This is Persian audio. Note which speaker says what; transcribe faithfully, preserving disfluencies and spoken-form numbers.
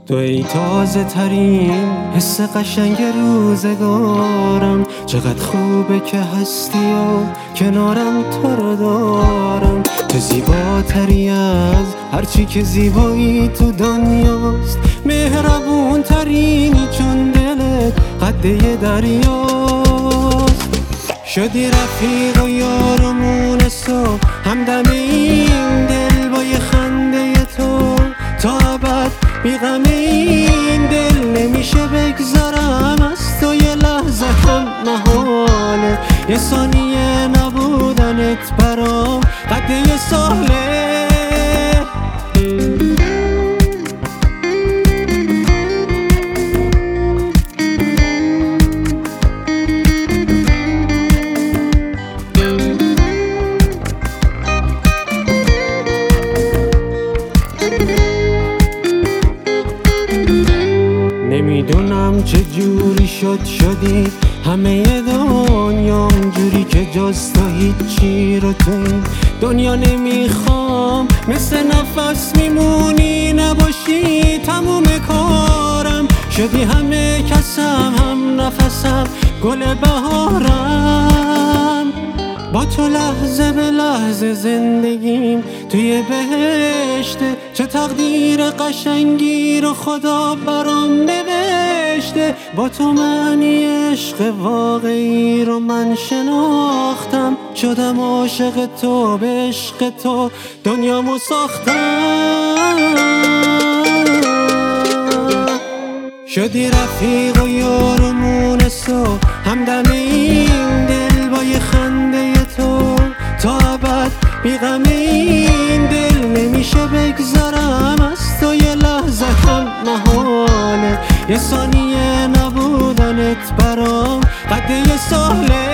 Speaker 1: تو ای تازه ترین حس قشنگ روزگارم، چقدر خوبه که هستی و کنارم تو رو دارم. تو زیباتری از هرچی که زیبایی تو دنیاست، مهربون ترینی چون دلت قده دریاست. شدی رفیق و یار و مونس و همدم این دل با یه خنده تو، تا ابد بیغم این دل نمیشه بگذارم از تو. یه لحظه هم محاله، یه ثانیه نبودنت برام قد یه ساله. نمیدونم چه جوری شد شدی همه دنیا جوری که جز تو هیچی رو تو این دنیا نمیخوام. مثل نفس میمونی نباشی تموم کارم، شدی همه کسم هم نفسم گل بهارم. با تو لحظه به لحظه زندگیم توی بهشته، چه تقدیر قشنگی رو خدا برام نوشته. با تو معنی عشق واقعی رو من شناختم، شدم عاشق تو به عشق تو دنیامو ساختم. شدی رفیق و یار و مونس و همدم این دل با یه خنده تو، تا ابد بیغم این دل نمیشه بگذارم از تو. یه لحظه هم محاله، یه ثانیه نبودنت برام قد یه ساله.